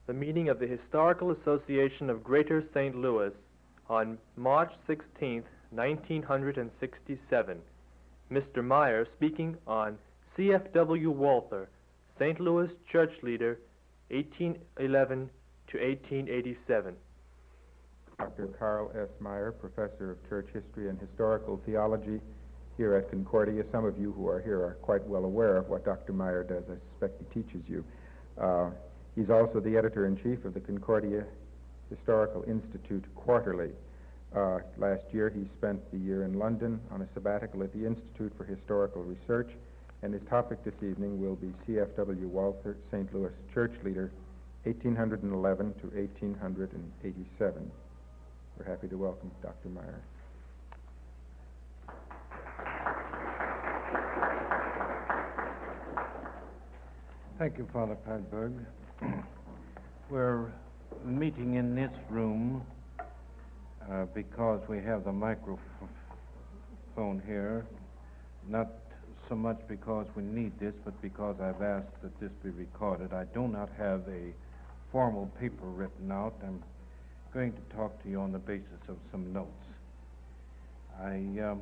the meeting of the Historical Association of Greater St. Louis on March 16, 1967. Mr. Meyer speaking on C.F.W. Walther, St. Louis church leader, 1811 to 1887. Dr. Carl S. Meyer, professor of church history and historical theology here at Concordia. Some of you who are here are quite well aware of what Dr. Meyer does. I suspect he teaches you. He's also the editor-in-chief of the Concordia Historical Institute Quarterly. Last year he spent the year in London on a sabbatical at the Institute for Historical Research, and his topic this evening will be C.F.W. Walther, St. Louis church leader, 1811 to 1887. We're happy to welcome Dr. Meyer. Thank you, Father Padberg. We're meeting in this room because we have the microphone here, not so much because we need this, but because I've asked that this be recorded. I do not have a formal paper written out. I'm going to talk to you on the basis of some notes. I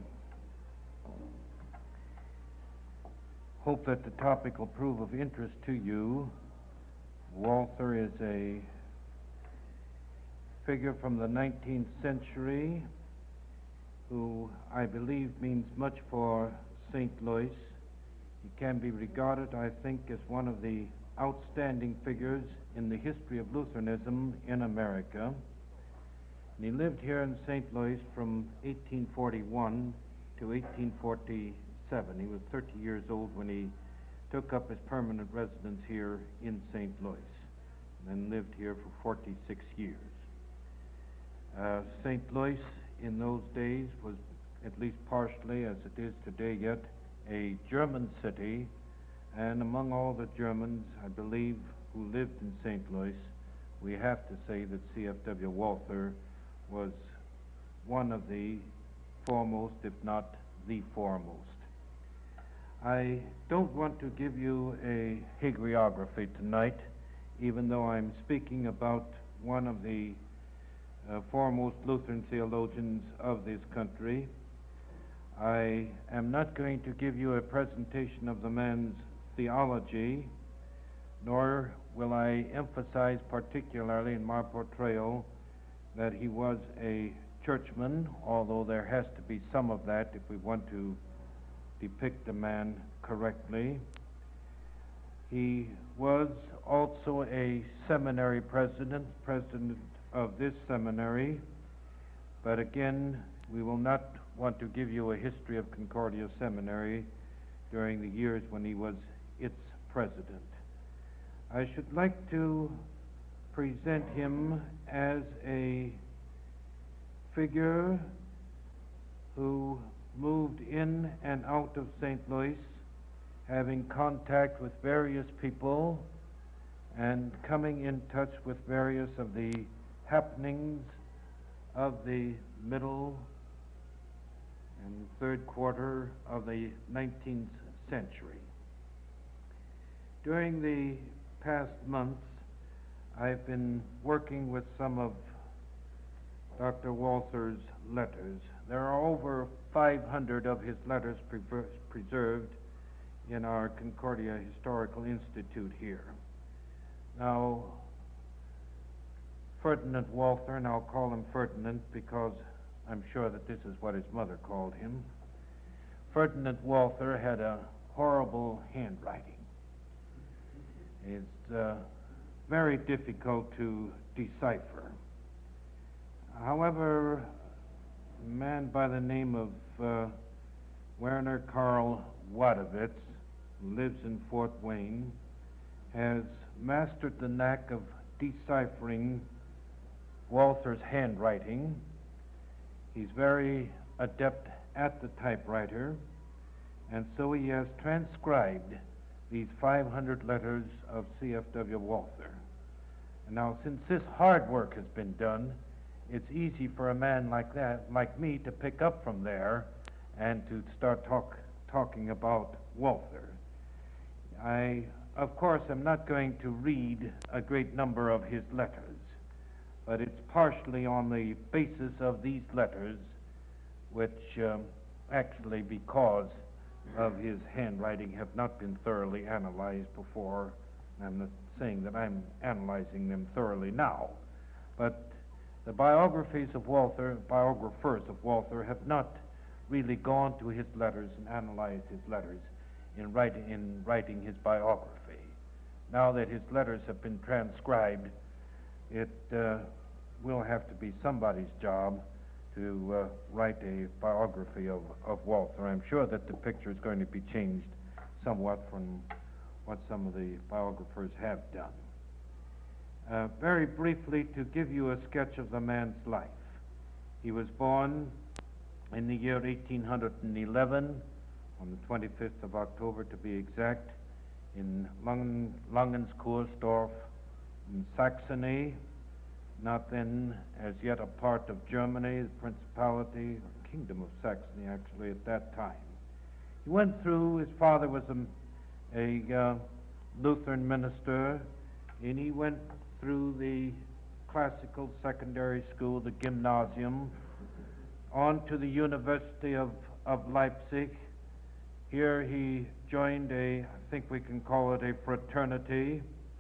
hope that the topic will prove of interest to you. Walther is a figure from the 19th century who I believe means much for St. Louis. He can be regarded, I think, as one of the outstanding figures in the history of Lutheranism in America. And he lived here in St. Louis from 1841 to 1847. He was 30 years old when he took up his permanent residence here in St. Louis, and then lived here for 46 years. St. Louis in those days was, at least partially as it is today yet, a German city, and among all the Germans, I believe, who lived in St. Louis, we have to say that C.F.W. Walther was one of the foremost, if not the foremost. I don't want to give you a hagiography tonight, even though I'm speaking about one of the foremost Lutheran theologians of this country. I am not going to give you a presentation of the man's theology, nor will I emphasize particularly in my portrayal that he was a churchman, although there has to be some of that if we want to depict the man correctly. He was also a seminary president of this seminary, but again, we will not want to give you a history of Concordia Seminary during the years when he was its president. I should like to present him as a figure who moved in and out of St. Louis, having contact with various people and coming in touch with various of the happenings of the middle and third quarter of the 19th century. During the past months, I've been working with some of Dr. Walther's letters. There are over 500 of his letters preserved in our Concordia Historical Institute here. Now, Ferdinand Walther, and I'll call him Ferdinand because I'm sure that this is what his mother called him. Ferdinand Walther had a horrible handwriting. It's very difficult to decipher. However, a man by the name of Werner Karl Wadowitz, who lives in Fort Wayne, has mastered the knack of deciphering Walther's handwriting. He's very adept at the typewriter, and so he has transcribed these 500 letters of C.F.W. Walther. And now, since this hard work has been done, it's easy for a man like me, to pick up from there and to start talking about Walther. I of course, I'm not going to read a great number of his letters, but it's partially on the basis of these letters, which actually, because of his handwriting, have not been thoroughly analyzed before. I'm not saying that I'm analyzing them thoroughly now, but the biographers of Walther have not really gone to his letters and analyzed his letters in writing his biography. Now that his letters have been transcribed, it will have to be somebody's job to write a biography of Walther. I'm sure that the picture is going to be changed somewhat from what some of the biographers have done. Very briefly, to give you a sketch of the man's life. He was born in the year 1811, on the 25th of October to be exact, in Langenskoersdorf in Saxony, not then as yet a part of Germany, the Principality, or Kingdom of Saxony actually at that time. He went through, his father was a Lutheran minister, and he went through the classical secondary school, the gymnasium, on to the University of Leipzig. Here he joined I think we can call it a fraternity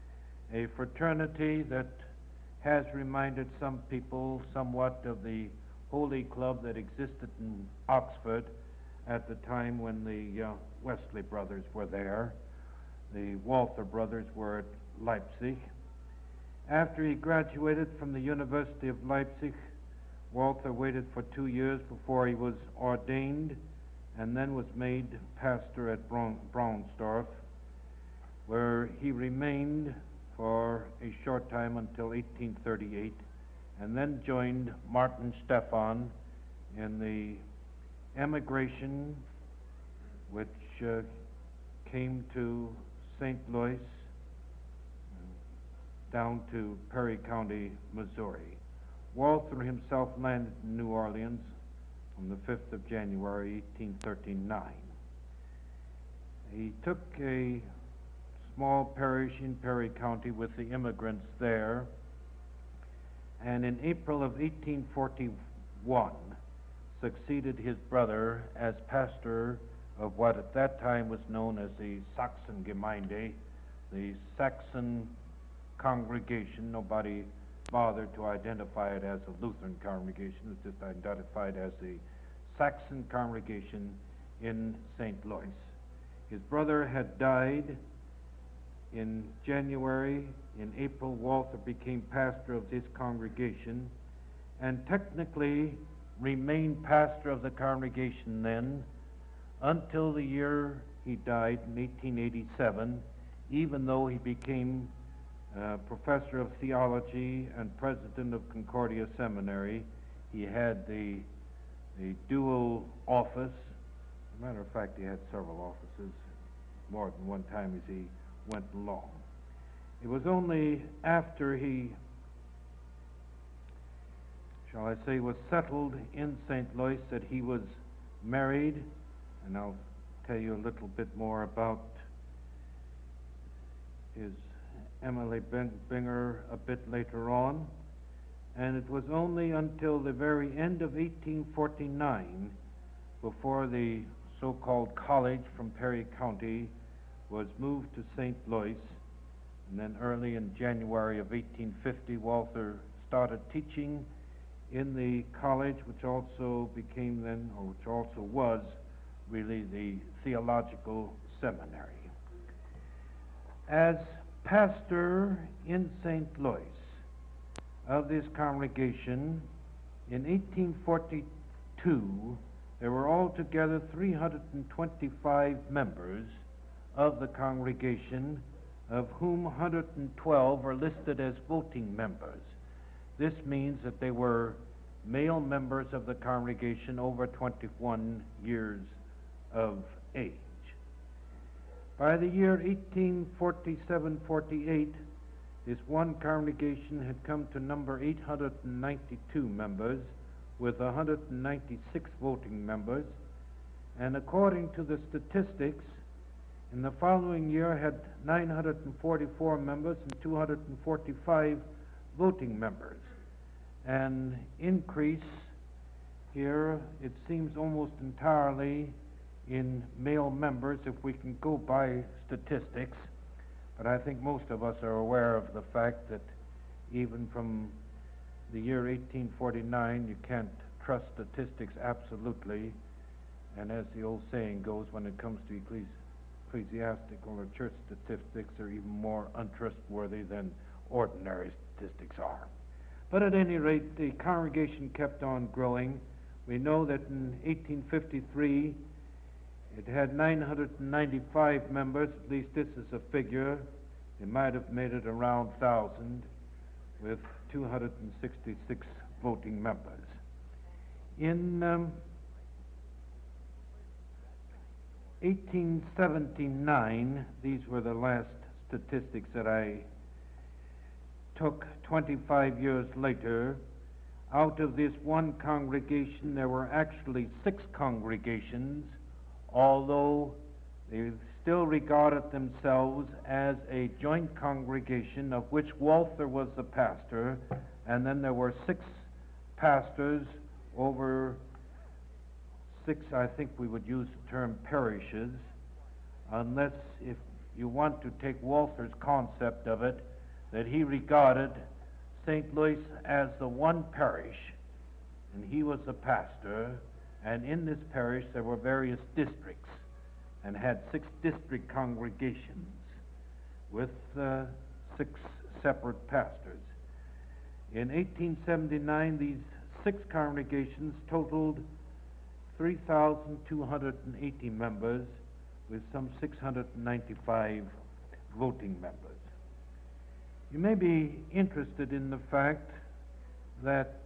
that has reminded some people somewhat of the Holy Club that existed in Oxford at the time when the Wesley brothers were there. The Walther brothers were at Leipzig. After he graduated from the University of Leipzig, Walther waited for 2 years before he was ordained, and then was made pastor at Braunsdorf, where he remained for a short time until 1838, and then joined Martin Stephan in the emigration which came to St. Louis, down to Perry County, Missouri. Walther himself landed in New Orleans on the 5th of January, 1839. He took a small parish in Perry County with the immigrants there, and in April of 1841 succeeded his brother as pastor of what at that time was known as the Sachsengemeinde, the Saxon congregation. Nobody bothered to identify it as a Lutheran congregation. It's just identified as the Saxon congregation in St. Louis. His brother had died in January. In April, Walther became pastor of this congregation and technically remained pastor of the congregation then until the year he died in 1887, even though he became professor of theology and president of Concordia Seminary. He had the dual office. As a matter of fact, he had several offices more than one time as he went along. It was only after he, shall I say, was settled in St. Louis that he was married, and I'll tell you a little bit more about his Emily Binger a bit later on. And it was only until the very end of 1849 before the so-called college from Perry County was moved to St. Louis, and then early in January of 1850 Walther started teaching in the college, which also became then, or which also was really the theological seminary. As pastor in St. Louis of this congregation, in 1842, there were altogether 325 members of the congregation, of whom 112 are listed as voting members. This means that they were male members of the congregation over 21 years of age. By the year 1847-48, this one congregation had come to number 892 members, with 196 voting members, and according to the statistics, In the following year had 944 members and 245 voting members. An increase here, it seems almost entirely in male members if we can go by statistics, but I think most of us are aware of the fact that even from the year 1849 you can't trust statistics absolutely, and as the old saying goes, when it comes to ecclesiastical or church statistics, are even more untrustworthy than ordinary statistics are. But at any rate, the congregation kept on growing. We know that in 1853 it had 995 members, at least this is a figure. It might have made it around 1,000 with 266 voting members. In 1879, these were the last statistics that I took 25 years later. Out of this one congregation, there were actually 6 congregations, although they still regarded themselves as a joint congregation of which Walther was the pastor, and then there were 6 pastors over 6, I think we would use the term parishes, unless if you want to take Walther's concept of it, that he regarded St. Louis as the one parish, and he was the pastor, and in this parish there were various districts, and had 6 district congregations with 6 separate pastors. In 1879, these 6 congregations totaled 3,280 members with some 695 voting members. You may be interested in the fact that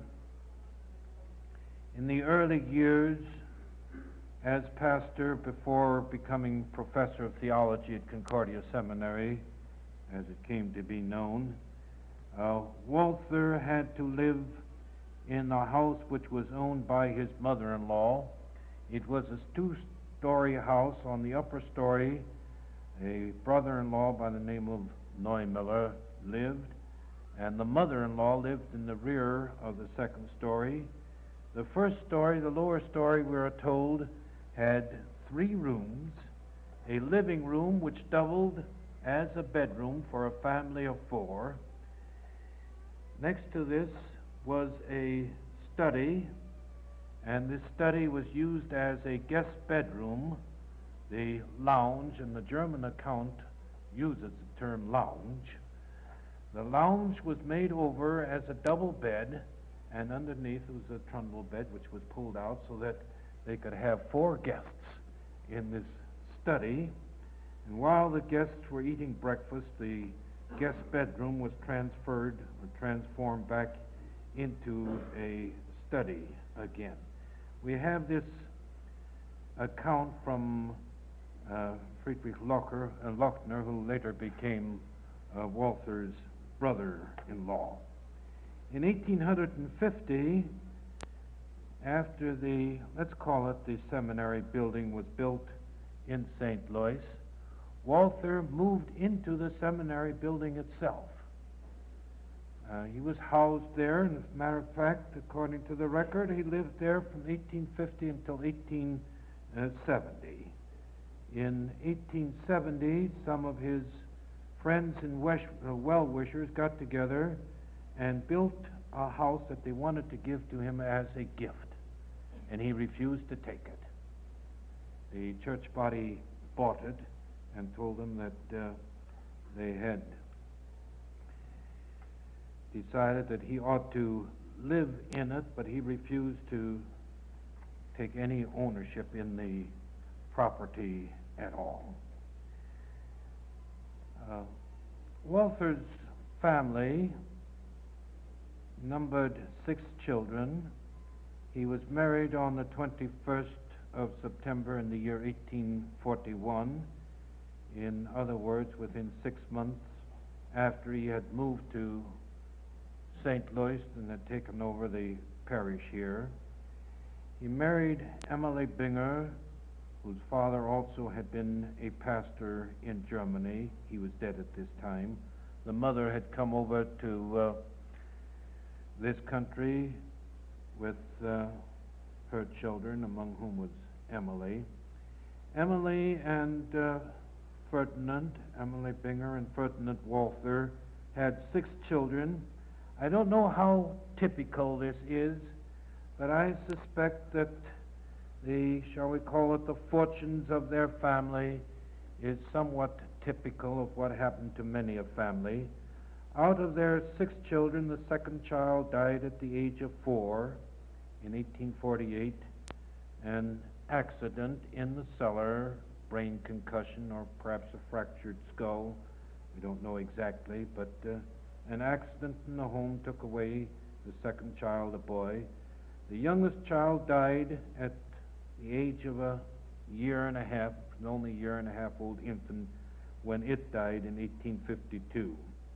in the early years as pastor before becoming professor of theology at Concordia Seminary, as it came to be known, Walther had to live in a house which was owned by his mother-in-law. It was a 2-story house. On the upper story, a brother-in-law by the name of Neumiller lived, and the mother-in-law lived in the rear of the 2nd story. The first story, the lower story, we are told, had 3 rooms, a living room which doubled as a bedroom for a family of 4. Next to this was a study, and this study was used as a guest bedroom. The lounge, and the German account uses the term lounge. The lounge was made over as a double bed, and underneath was a trundle bed which was pulled out so that they could have 4 guests in this study. And while the guests were eating breakfast, the guest bedroom was transferred or transformed back into a study again. We have this account from Friedrich Lochner, who later became Walther's brother-in-law. In 1850, after the, let's call it the seminary building was built in St. Louis, Walther moved into the seminary building itself. He was housed there, and as a matter of fact, according to the record, he lived there from 1850 until 1870. In 1870, some of his friends and well-wishers got together and built a house that they wanted to give to him as a gift, and he refused to take it. The church body bought it and told them that they had decided that he ought to live in it, but he refused to take any ownership in the property at all. Walther's family numbered 6 children. He was married on the 21st of September in the year 1841. In other words, within 6 months after he had moved to St. Louis and had taken over the parish here. He married Emily Binger, whose father also had been a pastor in Germany. He was dead at this time. The mother had come over to this country with her children, among whom was Emily. Emily and Ferdinand, Emily Binger and Ferdinand Walther, had 6 children. I don't know how typical this is, but I suspect that the, shall we call it, the fortunes of their family is somewhat typical of what happened to many a family. Out of their 6 children, the second child died at the age of 4 in 1848, an accident in the cellar, brain concussion, or perhaps a fractured skull. We don't know exactly, but an accident in the home took away the second child, a boy. The youngest child died at the age of a year and a half, an only year and a half old infant, when it died in 1852.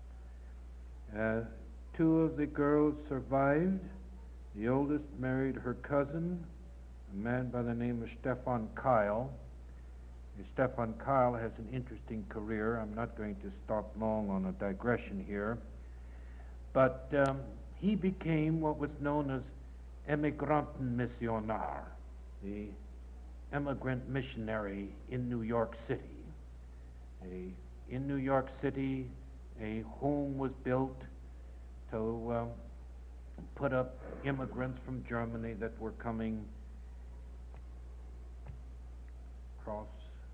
2 of the girls survived. The oldest married her cousin, a man by the name of Stefan Keil. Stefan Keil has an interesting career. I'm not going to stop long on a digression here. But he became what was known as Emigrantenmissionar, the emigrant missionary in New York City. In New York City, a home was built to put up immigrants from Germany that were coming across.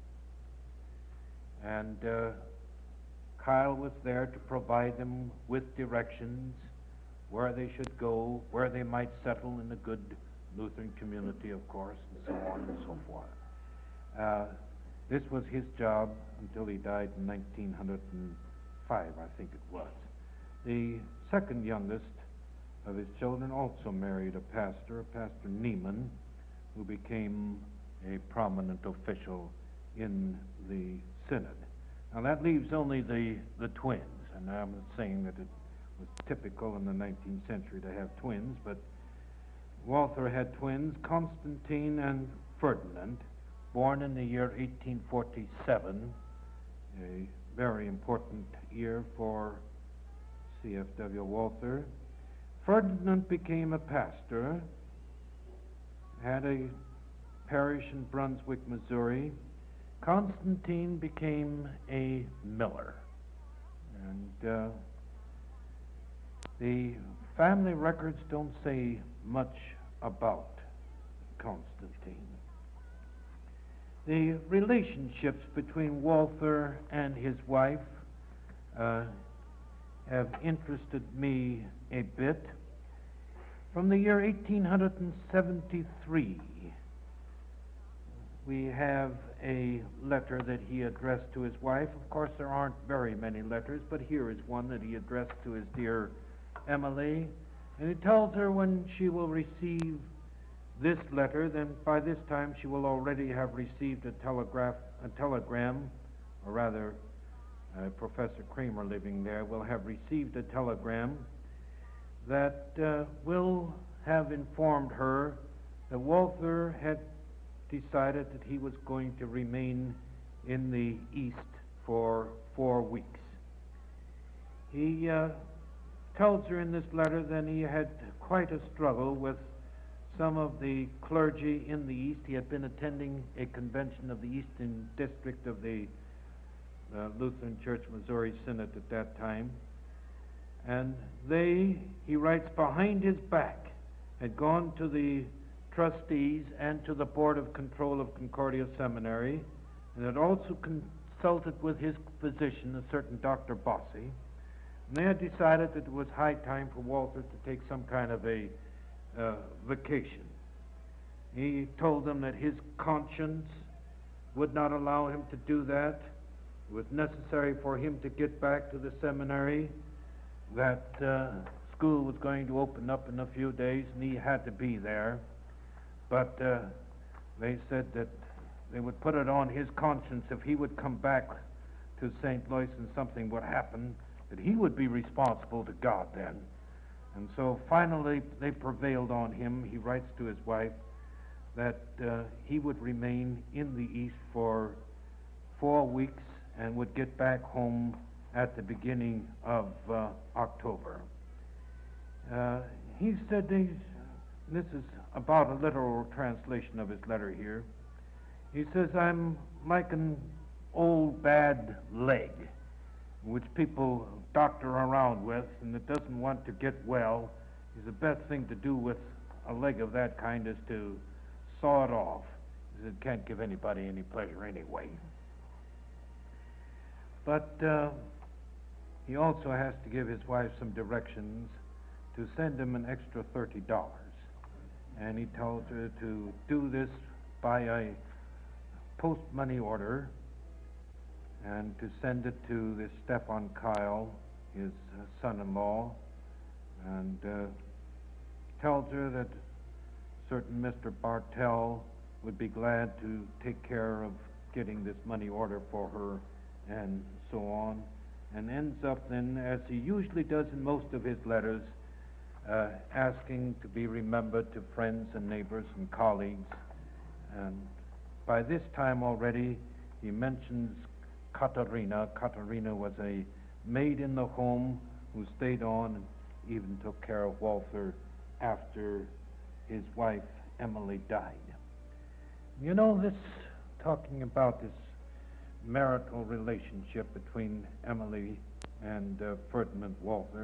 And Keil was there to provide them with directions where they should go, where they might settle in a good Lutheran community, of course, and so on and so forth. This was his job until he died in 1905, I think it was. The second youngest of his children also married a pastor, Pastor Niemann, who became a prominent official in the synod. Now that leaves only the twins, and I'm not saying that it was typical in the 19th century to have twins, but Walther had twins, Constantine and Ferdinand, born in the year 1847, a very important year for C.F.W. Walther. Ferdinand became a pastor, had a parish in Brunswick, Missouri. Constantine became a miller. And the family records don't say much about Constantine. The relationships between Walther and his wife have interested me a bit. From the year 1873, we have a letter that he addressed to his wife. Of course, there aren't very many letters, but here is one that he addressed to his dear Emily. And he tells her when she will receive this letter, then by this time she will already have received a telegram, or rather, Professor Kramer living there will have received a telegram that will have informed her that Walther had decided that he was going to remain in the East for 4 weeks. He tells her in this letter that he had quite a struggle with some of the clergy in the East. He had been attending a convention of the Eastern District of the Lutheran Church Missouri Synod at that time. And they, he writes, behind his back, had gone to the trustees and to the Board of Control of Concordia Seminary, and had also consulted with his physician, a certain Dr. Bossi. And they had decided that it was high time for Walther to take some kind of a vacation. He told them that his conscience would not allow him to do that. It was necessary for him to get back to the seminary, that school was going to open up in a few days, and he had to be there. But they said that they would put it on his conscience if he would come back to St. Louis and something would happen, that he would be responsible to God then. And so finally they prevailed on him. He writes to his wife that he would remain in the East for 4 weeks and would get back home at the beginning of October. He said this is about a literal translation of his letter here. He says, I'm like an old bad leg, which people doctor around with, and it doesn't want to get well. The best thing to do with a leg of that kind is to saw it off. It can't give anybody any pleasure anyway. But he also has to give his wife some directions to send him an extra $30. And he tells her to do this by a post money order and to send it to this Stefan Kyle, his son-in-law, and tells her that certain Mr. Bartell would be glad to take care of getting this money order for her and so on, and ends up then, as he usually does in most of his letters, asking to be remembered to friends and neighbors and colleagues. And by this time already, he mentions Katerina. Katerina was a maid in the home who stayed on and even took care of Walther after his wife Emily died. You know, this, talking about this marital relationship between Emily and Ferdinand Walther,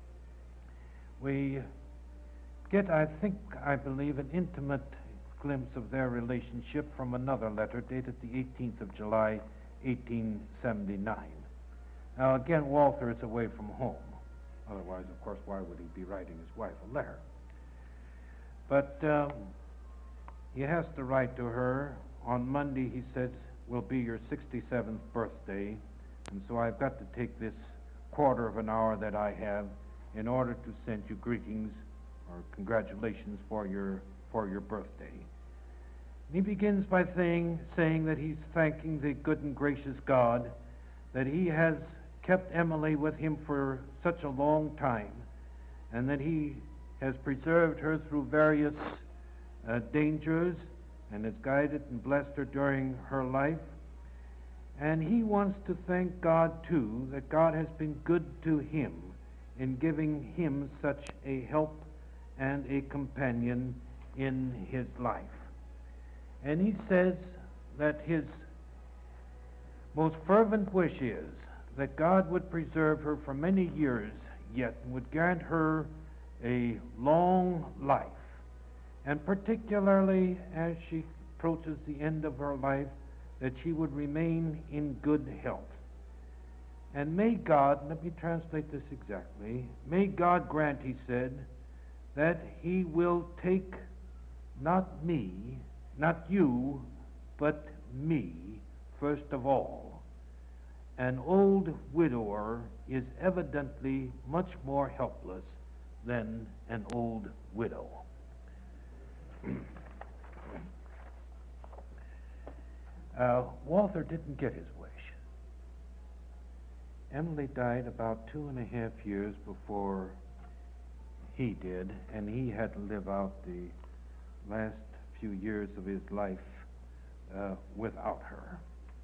we get, I believe, an intimate glimpse of their relationship from another letter dated the 18th of July, 1879. Now, again, Walther is away from home. Otherwise, of course, why would he be writing his wife a letter? But he has to write to her. On Monday, he says, will be your 67th birthday, and so I've got to take this quarter of an hour that I have in order to send you greetings or congratulations for your birthday. And he begins by saying that he's thanking the good and gracious God that he has kept Emily with him for such a long time, and that he has preserved her through various dangers and has guided and blessed her during her life. And he wants to thank God, too, that God has been good to him in giving him such a help and a companion in his life. And he says that his most fervent wish is that God would preserve her for many years yet and would grant her a long life, and particularly as she approaches the end of her life, that she would remain in good health. And may God, let me translate this exactly, may God grant, he said, that he will take not me, not you, but me first of all. An old widower is evidently much more helpless than an old widow. Walther didn't get his wish. Emily died about 2.5 years before he did, and he had to live out the last few years of his life without her.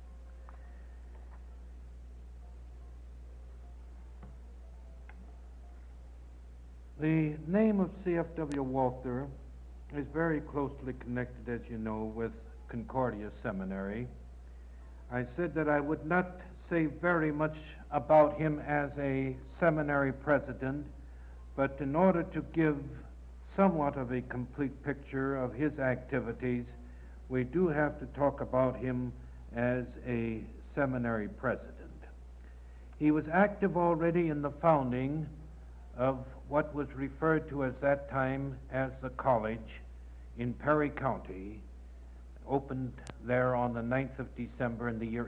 The name of C.F.W. Walther is very closely connected, as you know, with Concordia Seminary. I said that I would not say very much about him as a seminary president, but in order to give somewhat of a complete picture of his activities, we do have to talk about him as a seminary president. He was active already in the founding of what was referred to at that time as the college in Perry County, opened there on the 9th of December in the year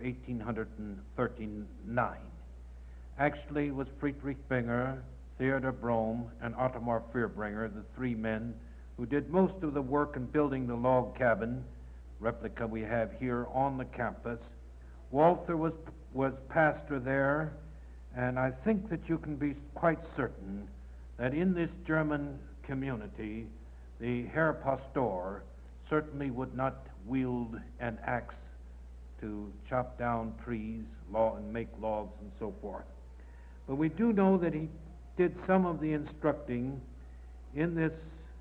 1839. Actually, it was Friedrich Binger, Theodor Brome, and Ottomar Fierbringer, the three men who did most of the work in building the log cabin, replica we have here on the campus. Walther was pastor there, and I think that you can be quite certain that in this German community, the Herr Pastor certainly would not wield an axe to chop down trees, and make logs and so forth. But we do know that he did some of the instructing in this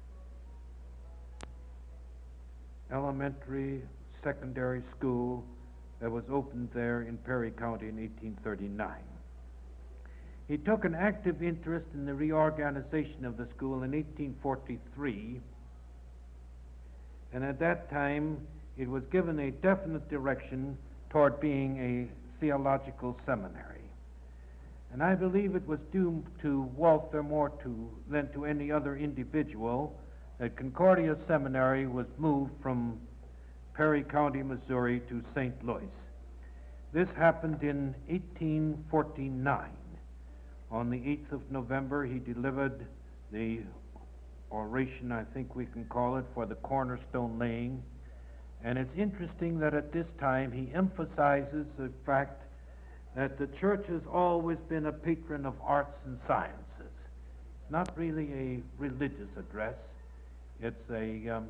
elementary, secondary school that was opened there in Perry County in 1839. He took an active interest in the reorganization of the school in 1843, and at that time it was given a definite direction toward being a theological seminary. And I believe it was due to Walther more than to any other individual that Concordia Seminary was moved from Perry County, Missouri to St. Louis. This happened in 1849. On the 8th of November, he delivered the oration, I think we can call it, for the cornerstone laying. And it's interesting that at this time he emphasizes the fact that the church has always been a patron of arts and sciences. It's not really a religious address. It's an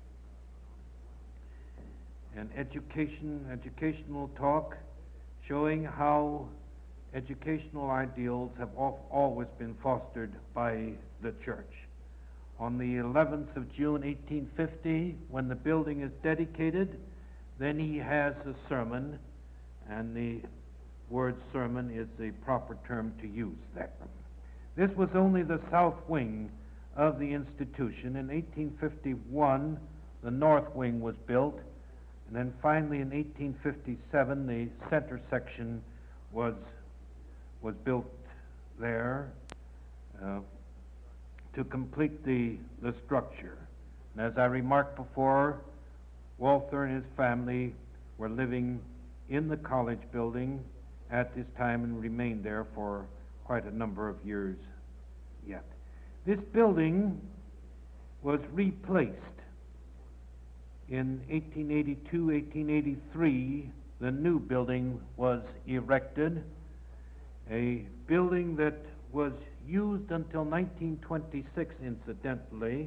educational talk showing how educational ideals have always been fostered by the church. On the 11th of June, 1850, when the building is dedicated, then he has a sermon, and the word sermon is the proper term to use there. This was only the south wing of the institution. In 1851, the north wing was built, and then finally in 1857, the center section was built there to complete the structure. And as I remarked before, Walther and his family were living in the college building at this time and remained there for quite a number of years yet. This building was replaced in 1882, 1883. The new building was erected, a building that was used until 1926, incidentally,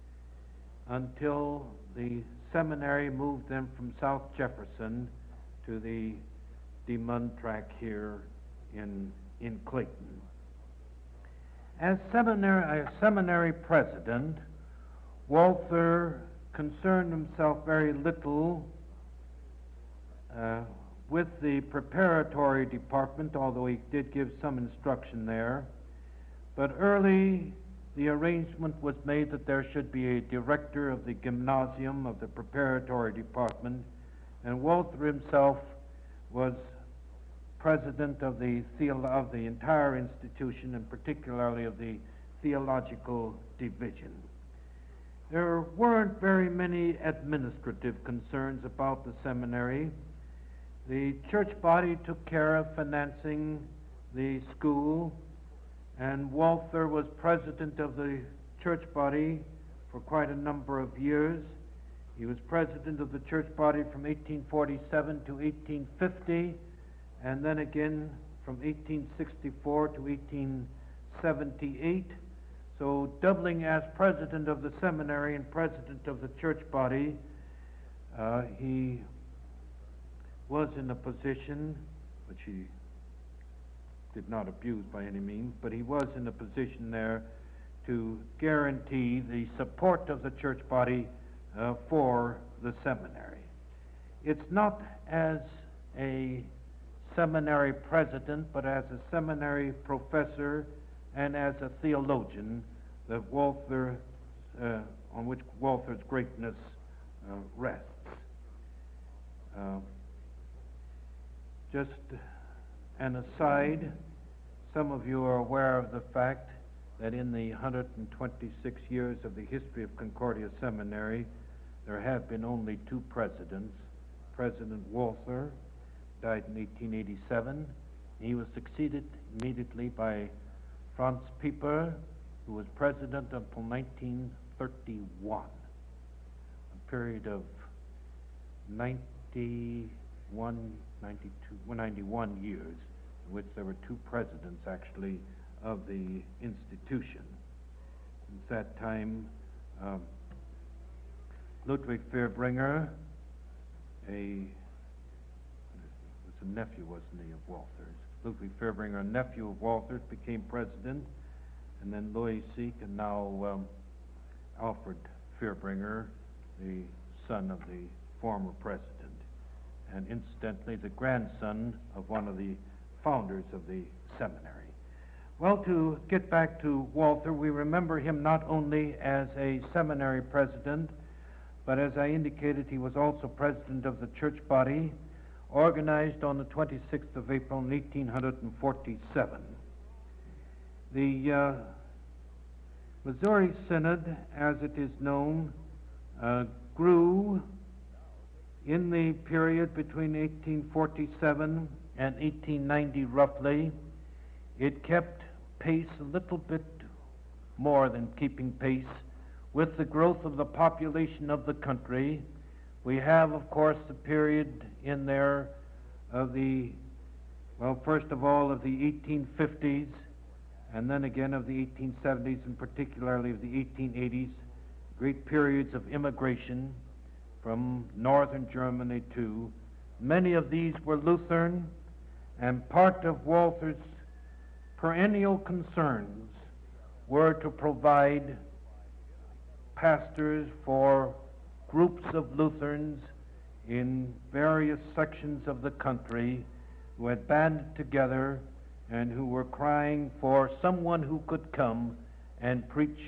until the seminary moved them from South Jefferson to the DeMund tract here in Clayton. As seminary president, Walther concerned himself very little with the preparatory department, although he did give some instruction there. But early the arrangement was made that there should be a director of the gymnasium of the preparatory department, and Walther himself was president of the entire institution, and particularly of the theological division. There weren't very many administrative concerns about the seminary. The church body took care of financing the school, and Walther was president of the church body for quite a number of years. He was president of the church body from 1847 to 1850, and then again from 1864 to 1878. So doubling as president of the seminary and president of the church body, he was in a position, which he did not abuse by any means, but he was in a position there to guarantee the support of the church body for the seminary. It's not as a seminary president, but as a seminary professor and as a theologian that on which Walther's greatness rests. Just an aside, some of you are aware of the fact that in the 126 years of the history of Concordia Seminary, there have been only two presidents. President Walther died in 1887. He was succeeded immediately by Franz Pieper, who was president until 1931, a period of 91 years, in which there were two presidents, actually, of the institution. Since that time, Ludwig Fierbringer, was a nephew, wasn't he, of Walther's? Ludwig Fierbringer, a nephew of Walther's, became president, and then Louis Seek, and now Alfred Fierbringer, the son of the former president, and incidentally the grandson of one of the founders of the seminary. Well, to get back to Walther, we remember him not only as a seminary president, but as I indicated, he was also president of the church body, organized on the 26th of April in 1847. The Missouri Synod, as it is known, grew in the period between 1847 and 1890 roughly. It kept pace a little bit more than keeping pace with the growth of the population of the country. We have, of course, the period in there of the, well, first of all, of the 1850s, and then again of the 1870s, and particularly of the 1880s, great periods of immigration from northern Germany too. Many of these were Lutheran, and part of Walther's perennial concerns were to provide pastors for groups of Lutherans in various sections of the country who had banded together and who were crying for someone who could come and preach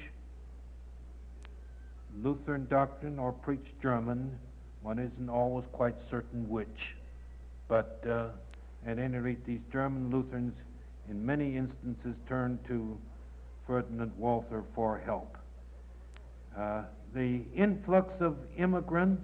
Lutheran doctrine or preach German. One isn't always quite certain which. But at any rate, these German Lutherans in many instances turned to Ferdinand Walther for help. The influx of immigrants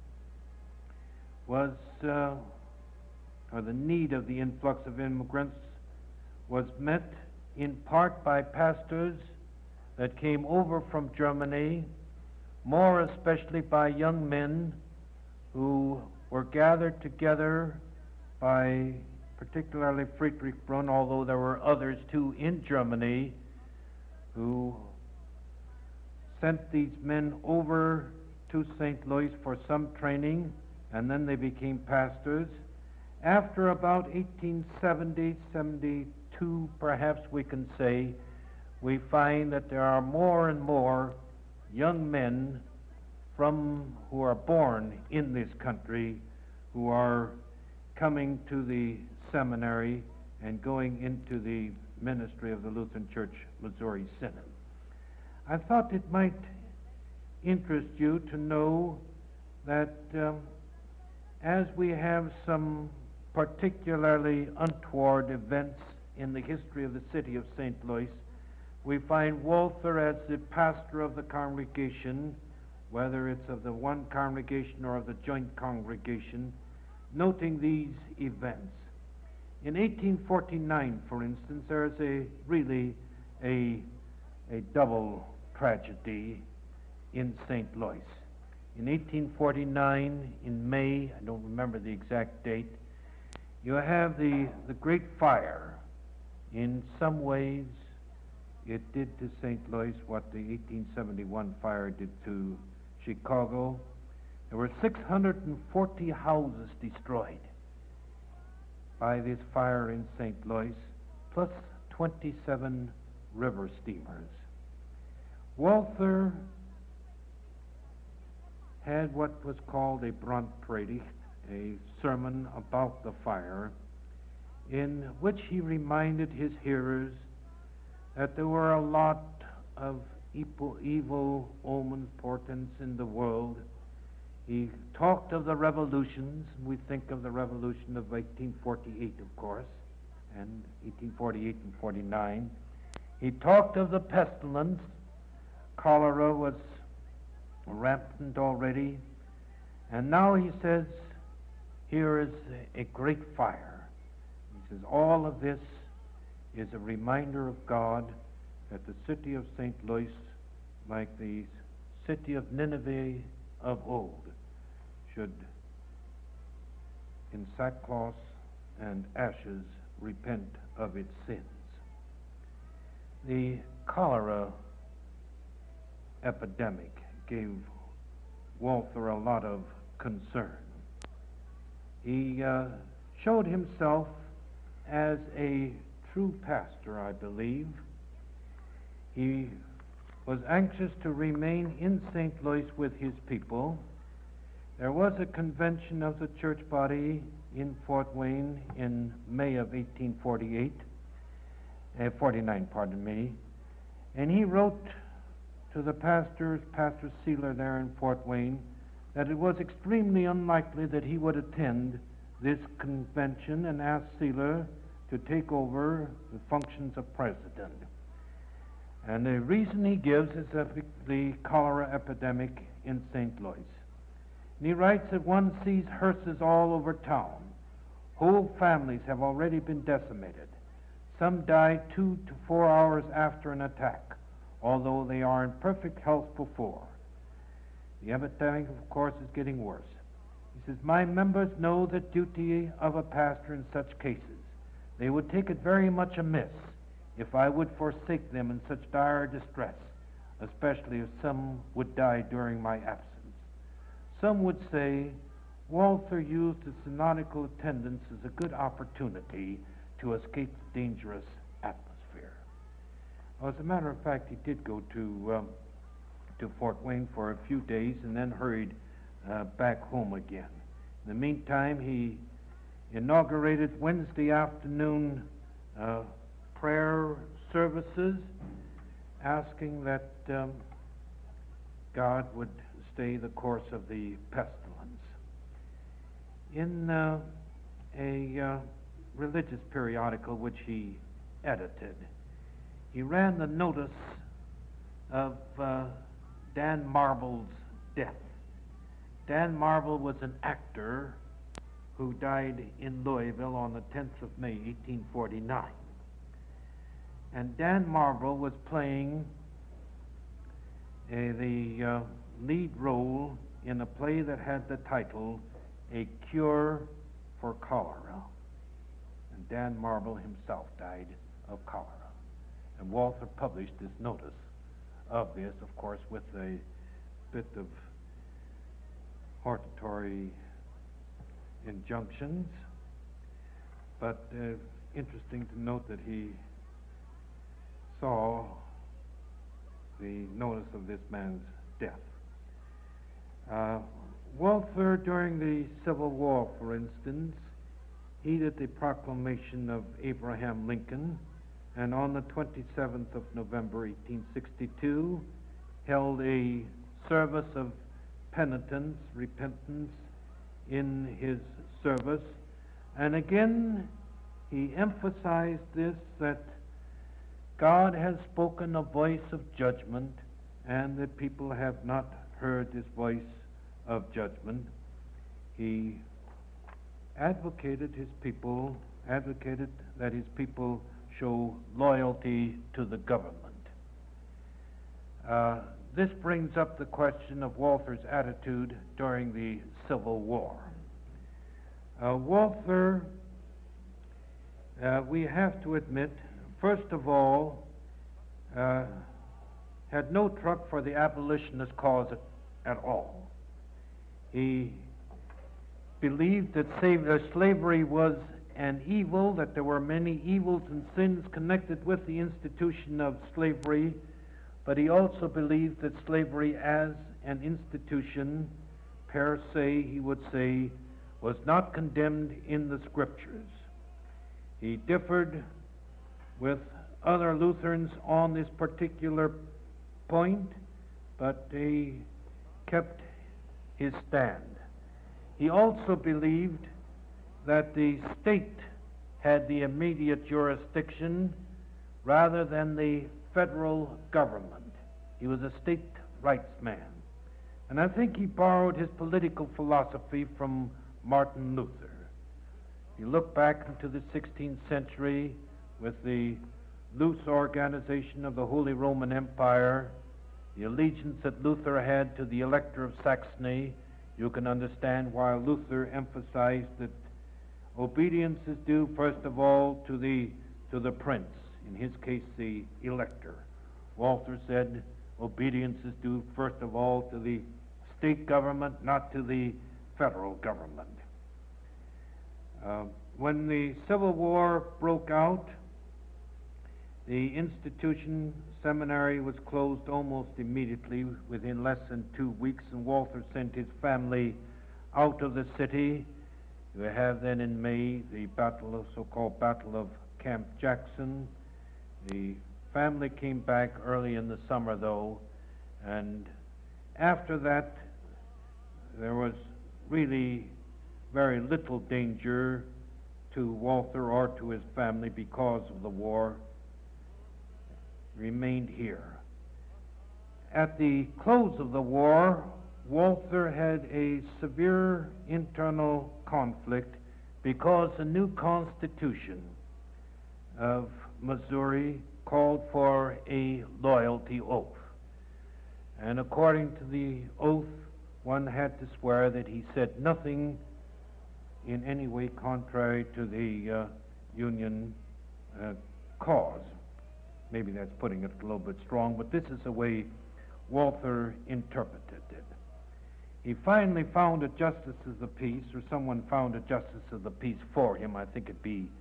was, or the need of the influx of immigrants was met in part by pastors that came over from Germany, more especially by young men who were gathered together by particularly Friedrich Brunn, although there were others too in Germany, who sent these men over to St. Louis for some training, and then they became pastors. After about 1870, 72 perhaps we can say, we find that there are more and more young men who are born in this country who are coming to the seminary and going into the ministry of the Lutheran Church Missouri Synod. I thought it might interest you to know that as we have some particularly untoward events in the history of the city of St. Louis, we find Walther as the pastor of the congregation, whether it's of the one congregation or of the joint congregation, noting these events. In 1849, for instance, there's really a double tragedy in St. Louis. In 1849, in May, I don't remember the exact date, you have the Great Fire. In some ways, it did to St. Louis what the 1871 fire did to Chicago. There were 640 houses destroyed by this fire in St. Louis, plus 27 river steamers. Walther had what was called a Brandpredigt, a sermon about the fire, in which he reminded his hearers that there were a lot of evil omens, portents in the world. He talked of the revolutions. We think of the revolution of 1848, of course, and 1848 and 49. He talked of the pestilence. Cholera was rampant already. And now he says, here is a great fire. He says, all of this is a reminder of God that the city of St. Louis, like the city of Nineveh of old, should, in sackcloth and ashes, repent of its sins. The cholera epidemic gave Walther a lot of concern. He showed himself as a true pastor, I believe. He was anxious to remain in St. Louis with his people. There was a convention of the church body in Fort Wayne in May of 49, pardon me, and he wrote to the Pastor Sealer there in Fort Wayne, that it was extremely unlikely that he would attend this convention, and asked Sealer to take over the functions of president. And the reason he gives is the cholera epidemic in St. Louis. And he writes that one sees hearses all over town. Whole families have already been decimated. Some die 2 to 4 hours after an attack, although they are in perfect health before. The epidemic, of course, is getting worse. He says, my members know the duty of a pastor in such cases. They would take it very much amiss if I would forsake them in such dire distress, especially if some would die during my absence. Some would say, Walther used his synodical attendance as a good opportunity to escape the dangerous atmosphere. Well, as a matter of fact, he did go to Fort Wayne for a few days and then hurried back home again. In the meantime, he inaugurated Wednesday afternoon prayer services, asking that God would stay the course of the pestilence. In a religious periodical which he edited, he ran the notice of Dan Marble's death. Dan Marble was an actor who died in Louisville on the 10th of May, 1849. And Dan Marble was playing the lead role in a play that had the title A Cure for Cholera. And Dan Marble himself died of cholera. And Walther published this notice of this, of course, with a bit of hortatory injunctions, but interesting to note that he saw the notice of this man's death. Walther, during the Civil War, for instance, heeded the proclamation of Abraham Lincoln, and on the 27th of November, 1862, held a service of penitence, repentance in his service. And again, he emphasized this, that God has spoken a voice of judgment, and the people have not heard this voice of judgment. He advocated that his people show loyalty to the government. This brings up the question of Walther's attitude during the Civil War. Walther, we have to admit, first of all, had no truck for the abolitionist cause at all. He believed that slavery was an evil, that there were many evils and sins connected with the institution of slavery, but he also believed that slavery as an institution, per se, he would say, was not condemned in the Scriptures. He differed with other Lutherans on this particular point, but he kept his stand. He also believed that the state had the immediate jurisdiction rather than the federal government. He was a state rights man. And I think he borrowed his political philosophy from Martin Luther. You look back into the 16th century with the loose organization of the Holy Roman Empire, the allegiance that Luther had to the Elector of Saxony, you can understand why Luther emphasized that obedience is due first of all to the prince, in his case the elector. Walther said obedience is due first of all to the state government, not to the federal government. When the Civil War broke out, the institution seminary was closed almost immediately, within less than 2 weeks, and Walther sent his family out of the city. You have then in May the so-called Battle of Camp Jackson. The family came back early in the summer, though, and after that there was really very little danger to Walther or to his family because of the war. Remained here. At the close of the war, Walther had a severe internal conflict because the new Constitution of Missouri called for a loyalty oath. And according to the oath, one had to swear that he said nothing in any way contrary to the Union cause. Maybe that's putting it a little bit strong, but this is the way Walther interpreted it. He finally found a justice of the peace, or someone found a justice of the peace for him, I think it'd be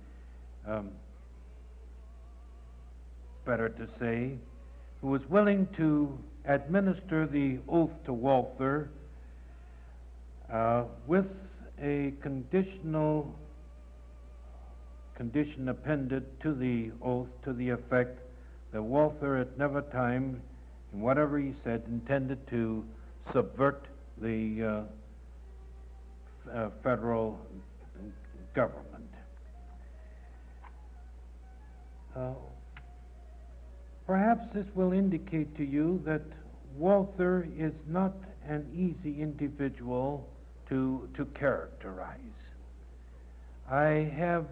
better to say, who was willing to administer the oath to Walther with a condition appended to the oath to the effect that Walther at never time, in whatever he said, intended to subvert the federal government. Perhaps this will indicate to you that Walther is not an easy individual to characterize. I have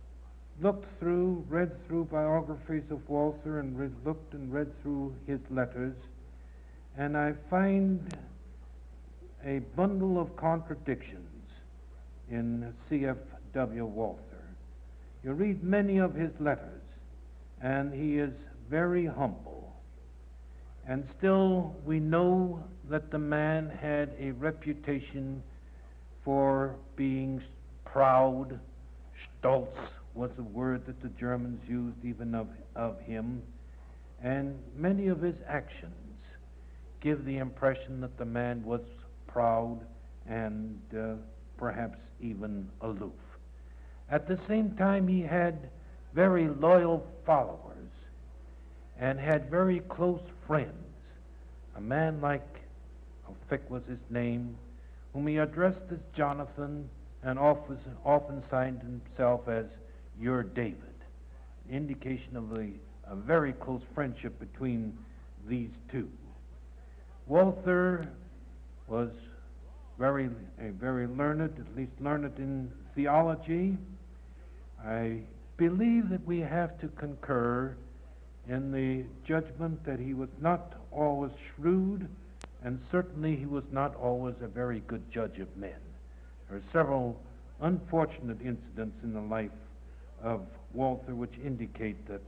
read through biographies of Walther and read through his letters, and I find a bundle of contradictions in C.F.W. Walther. You read many of his letters, and he is very humble. And still, we know that the man had a reputation for being proud. Stolz was a word that the Germans used even of him. And many of his actions give the impression that the man was proud and perhaps even aloof. At the same time, he had very loyal followers and had very close friends. A man like, Fick was his name, whom he addressed as Jonathan and often signed himself as Your David, indication of a very close friendship between these two. Walther was very learned, at least learned in theology. I believe that we have to concur in the judgment that he was not always shrewd, and certainly he was not always a very good judge of men. There are several unfortunate incidents in the life of Walther which indicate that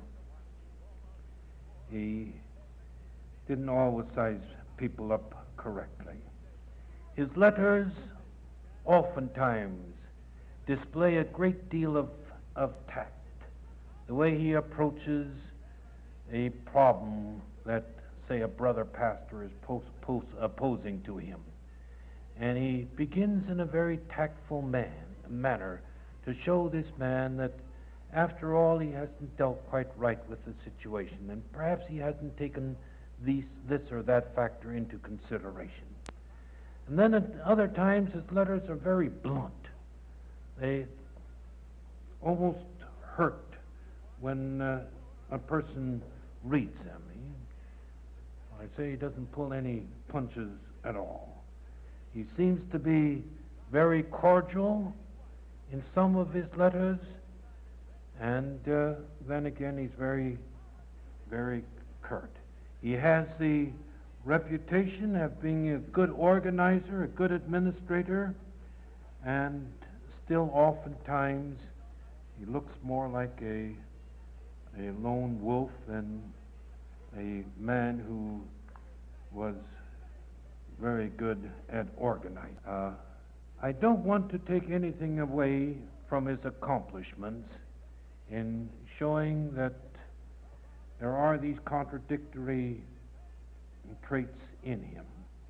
he didn't always size people up correctly. His letters oftentimes display a great deal of tact, the way he approaches a problem that, say, a brother pastor is posing to him. And he begins in a very tactful manner to show this man that, after all, he hasn't dealt quite right with the situation, and perhaps he hasn't taken this or that factor into consideration. And then at other times, his letters are very blunt. They almost hurt when a person reads them. I say he doesn't pull any punches at all. He seems to be very cordial in some of his letters, and then again he's very, very curt. He has the reputation of being a good organizer, a good administrator, and still oftentimes he looks more like a lone wolf than a man who was very good at organizing. I don't want to take anything away from his accomplishments in showing that there are these contradictory traits in him.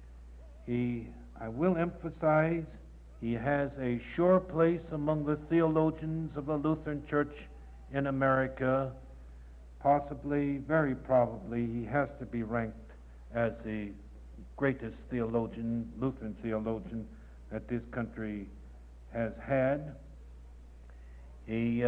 I will emphasize, he has a sure place among the theologians of the Lutheran Church in America. Possibly, very probably, he has to be ranked as the greatest theologian, Lutheran theologian, that this country has had. He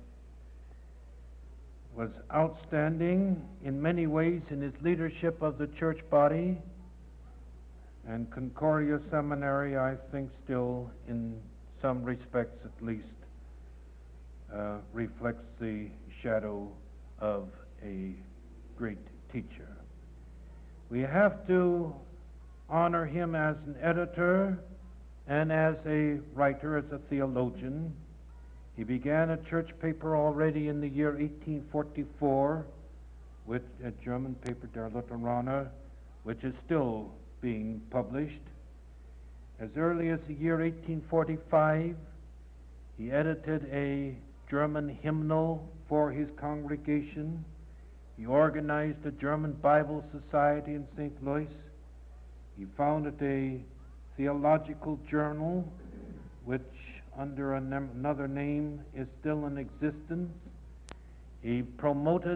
was outstanding in many ways in his leadership of the church body, and Concordia Seminary, I think, still, in some respects at least, reflects the shadow of a great teacher. We have to honor him as an editor and as a writer, as a theologian. He began a church paper already in the year 1844 with a German paper, Der Lutheraner, which is still being published. As early as the year 1845, he edited a German hymnal for his congregation. He organized a German Bible Society in St. Louis. He founded a theological journal, which under another name is still in existence. He promoted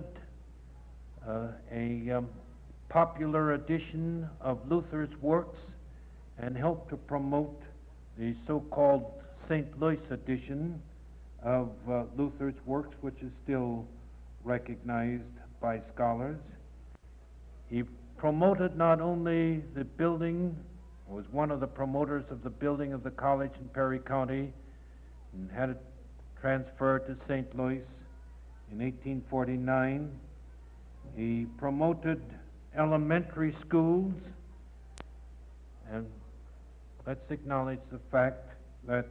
a popular edition of Luther's works and helped to promote the so-called St. Louis edition of Luther's works, which is still recognized by scholars. He promoted not only the building, was one of the promoters of the building of the college in Perry County, and had it transferred to St. Louis in 1849. He promoted elementary schools, and let's acknowledge the fact that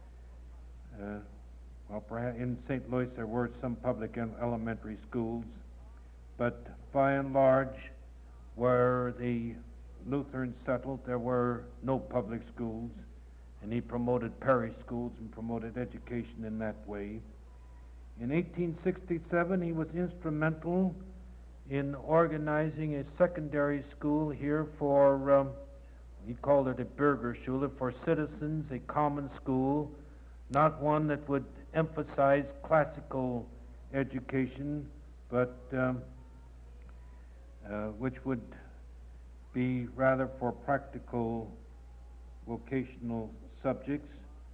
perhaps in St. Louis there were some public elementary schools, but by and large, where the Lutherans settled, there were no public schools, and he promoted parish schools and promoted education in that way. In 1867, he was instrumental in organizing a secondary school here for, he called it a Bürgerschule, for citizens, a common school, not one that would emphasize classical education, but which would be rather for practical vocational subjects.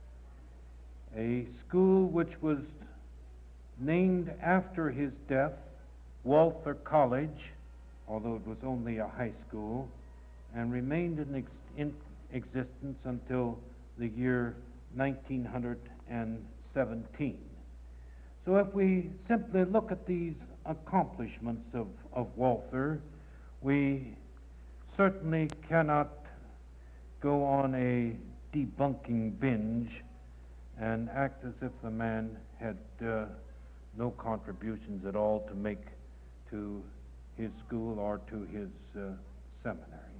A school which was named after his death, Walther College, although it was only a high school, and remained in existence until the year 1917. So if we simply look at these accomplishments of Walther, we certainly cannot go on a debunking binge and act as if the man had no contributions at all to make to his school or to his seminary.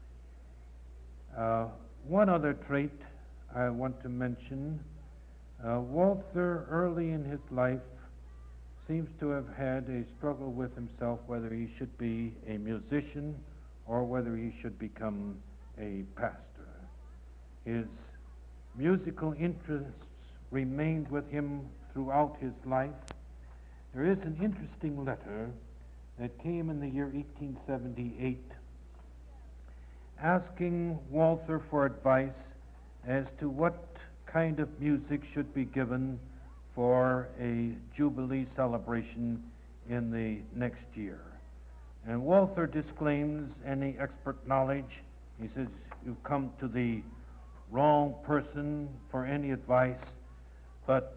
One other trait I want to mention, Walther early in his life seems to have had a struggle with himself whether he should be a musician or whether he should become a pastor. His musical interests remained with him throughout his life. There is an interesting letter that came in the year 1878 asking Walther for advice as to what kind of music should be given for a Jubilee celebration in the next year. And Walther disclaims any expert knowledge. He says, "You've come to the wrong person for any advice, but,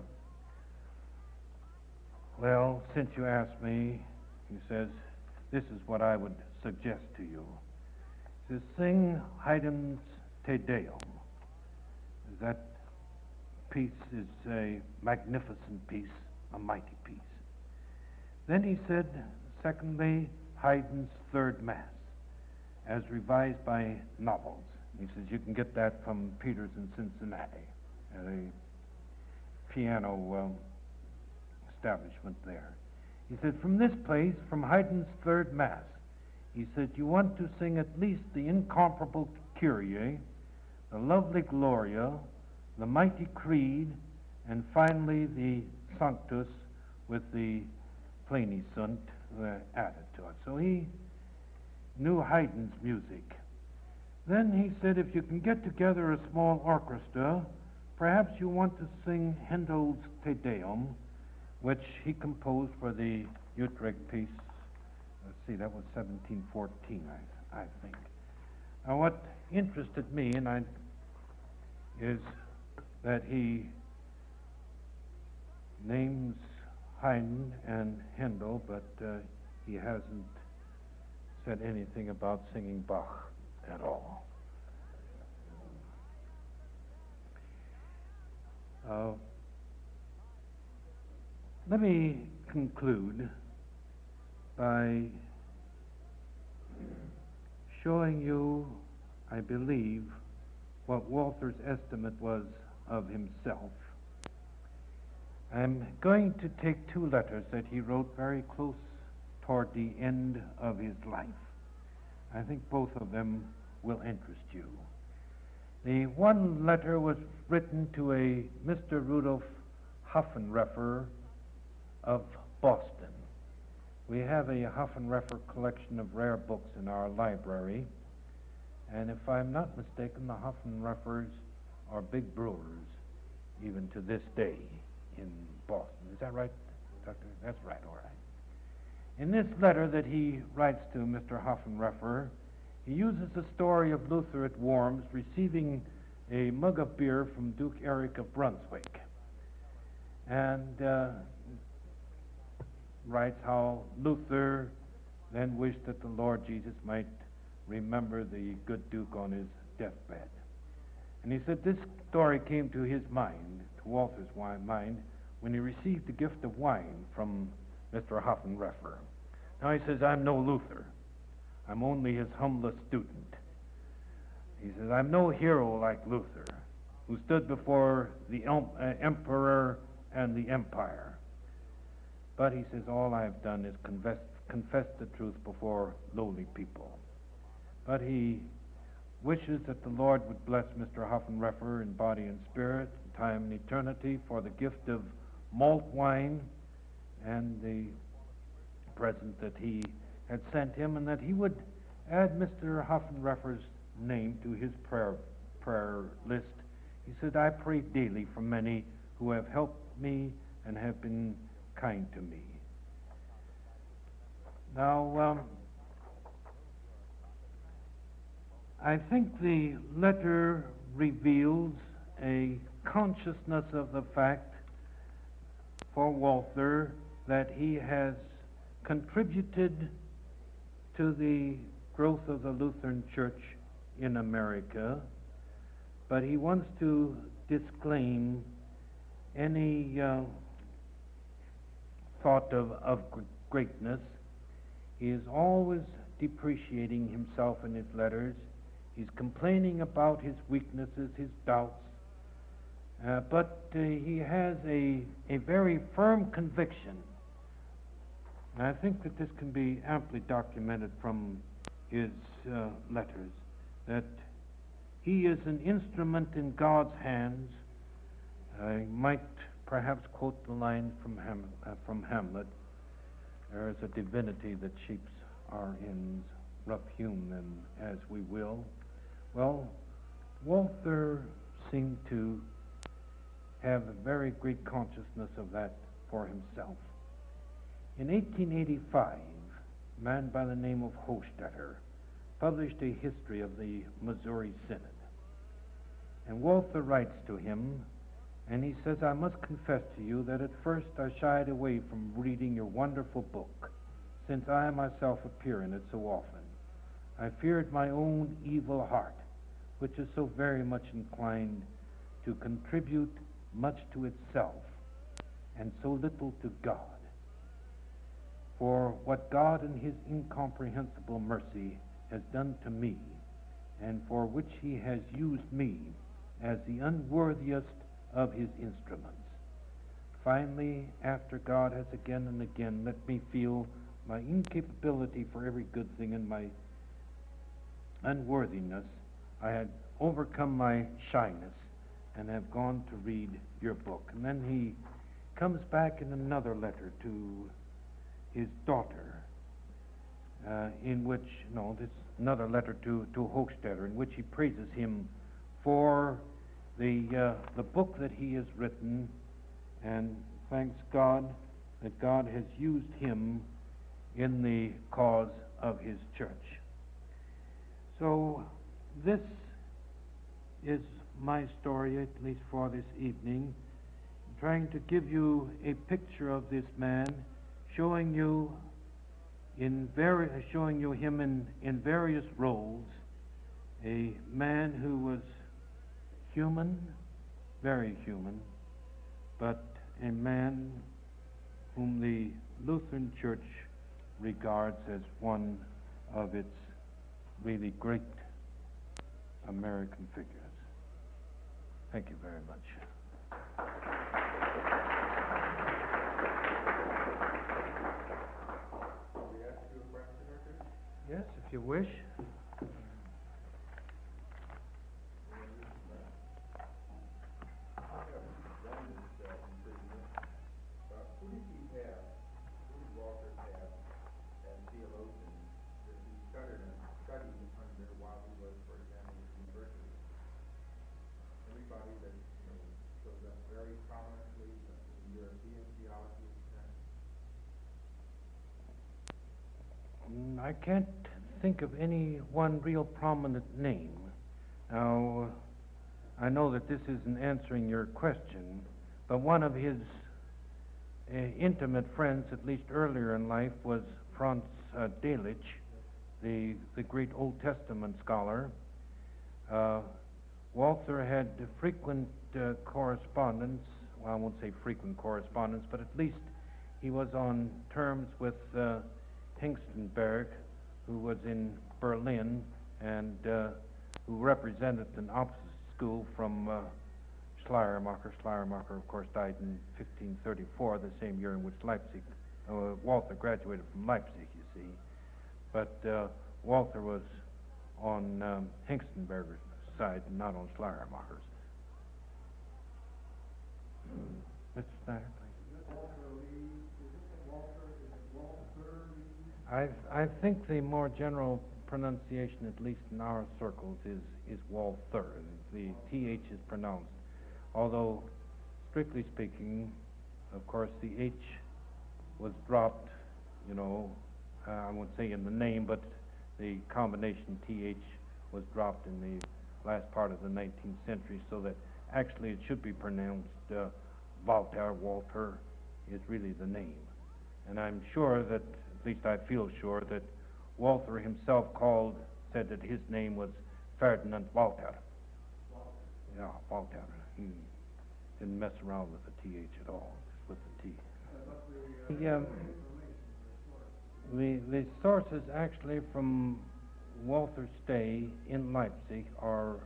well, since you asked me," he says, "this is what I would suggest to you." He says, "Sing Haydn's Te Deum." That piece is a magnificent piece, a mighty piece. Then he said, secondly, Haydn's Third Mass. as revised by Novels. He says you can get that from Peters in Cincinnati at a piano establishment there. He said, from this place, from Haydn's Third Mass, he said, you want to sing at least the incomparable Kyrie, the lovely Gloria, the mighty Creed, and finally the Sanctus with the Pleni Sunt added to it. So he knew Haydn's music. Then he said, if you can get together a small orchestra, perhaps you want to sing Handel's Te Deum, which he composed for the Utrecht piece. Let's see, that was 1714, I think. Now, what interested me is that he names Haydn and Handel, but he hasn't said anything about singing Bach at all. Let me conclude by showing you, I believe, what Walther's estimate was of himself. I'm going to take two letters that he wrote very close toward the end of his life. I think both of them will interest you. The one letter was written to a Mr. Rudolf Haffenreffer of Boston. We have a Haffenreffer collection of rare books in our library, and if I'm not mistaken, the Haffenreffers are big brewers, even to this day in Boston. Is that right, Doctor? That's right, all right. In this letter that he writes to Mr. Haffenreffer, he uses the story of Luther at Worms receiving a mug of beer from Duke Eric of Brunswick, and writes how Luther then wished that the Lord Jesus might remember the good Duke on his deathbed. And he said this story came to his mind, to Walther's mind, when he received the gift of wine from Mr. Haffenreffer. Now he says, I'm no Luther. I'm only his humblest student. He says, I'm no hero like Luther, who stood before the emperor and the empire. But he says, all I've done is confess the truth before lowly people. But he wishes that the Lord would bless Mr. Haffenreffer in body and spirit, in time and eternity, for the gift of malt wine and the present that he had sent him, and that he would add Mr. Haffenreffer's name to his prayer list. He said, I pray daily for many who have helped me and have been kind to me. Now, I think the letter reveals a consciousness of the fact for Walther that he has contributed to the growth of the Lutheran Church in America, but he wants to disclaim any thought of greatness. He is always depreciating himself in his letters. He's complaining about his weaknesses, his doubts, but he has a very firm conviction. And I think that this can be amply documented from his letters, that he is an instrument in God's hands. I might perhaps quote the line from Hamlet, there is a divinity that shapes our ends, rough hewn them as we will. Well, Walther seemed to have a very great consciousness of that for himself. In 1885, a man by the name of Hochstetter published a history of the Missouri Synod. And Walther writes to him, and he says, I must confess to you that at first I shied away from reading your wonderful book, since I myself appear in it so often. I feared my own evil heart, which is so very much inclined to contribute much to itself and so little to God. For what God in his incomprehensible mercy has done to me, and for which he has used me as the unworthiest of his instruments. Finally, after God has again and again let me feel my incapability for every good thing and my unworthiness, I had overcome my shyness and have gone to read your book. And then he comes back in another letter to his daughter, another letter to Hochstetter, in which he praises him for the book that he has written, and thanks God that God has used him in the cause of his church. So this is my story, at least for this evening, trying to give you a picture of this man, showing you him in various roles, a man who was human, very human, but a man whom the Lutheran Church regards as one of its really great American figures. Thank you very much. Yes, if you wish. I can't think of any one real prominent name. Now, I know that this isn't answering your question, but one of his intimate friends, at least earlier in life, was Franz Delitzsch, the great Old Testament scholar. Walther had frequent correspondence. Well, I won't say frequent correspondence, but at least he was on terms with Hengstenberg, who was in Berlin and who represented an opposite school from Schleiermacher. Schleiermacher, of course, died in 1534, the same year in which Walther graduated from Leipzig, you see. But Walther was on Hengstenberger's side, not on Schleiermacher's. Mr. Snyder, please. I think the more general pronunciation, at least in our circles, is Walther. The TH is pronounced. Although, strictly speaking, of course, the H was dropped, I won't say in the name, but the combination TH was dropped in the last part of the 19th century, so that actually it should be pronounced Walter is really the name. And I'm sure that, at least I feel sure, that Walther himself said that his name was Ferdinand Walter. Yeah, Walter. He didn't mess around with the TH at all, just with the T. The sources actually from Walther's stay in Leipzig are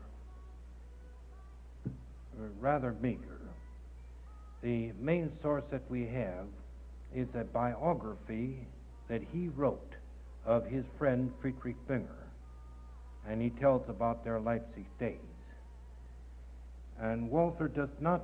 rather meager. The main source that we have is a biography that he wrote of his friend Friedrich Bünger, and he tells about their Leipzig days. And Walther does not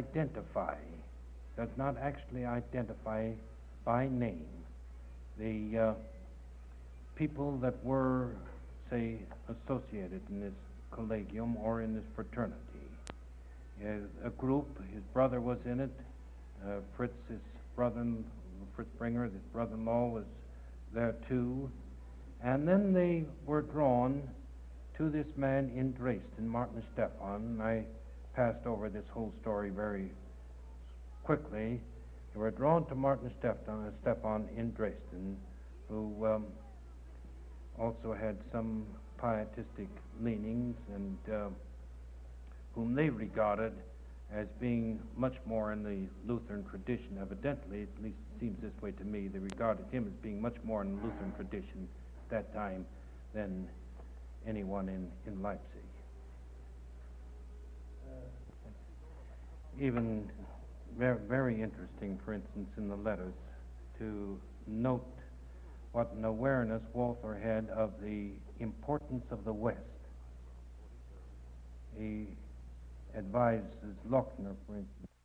actually identify by name the people that were, say, associated in this collegium or in this fraternity. A group, his brother was in it, Fritz Bringer, his brother-in-law, was there too. And then they were drawn to this man in Dresden, Martin Stephan. I passed over this whole story very quickly. They were drawn to Martin Stephan in Dresden, who also had some pietistic leanings, and whom they regarded as being much more in the Lutheran tradition. Evidently, at least it seems this way to me, they regarded him as being much more in the Lutheran tradition at that time than anyone in Leipzig. Even very interesting, for instance, in the letters, to note what an awareness Walther had of the importance of the West. He advises Lochner, for instance,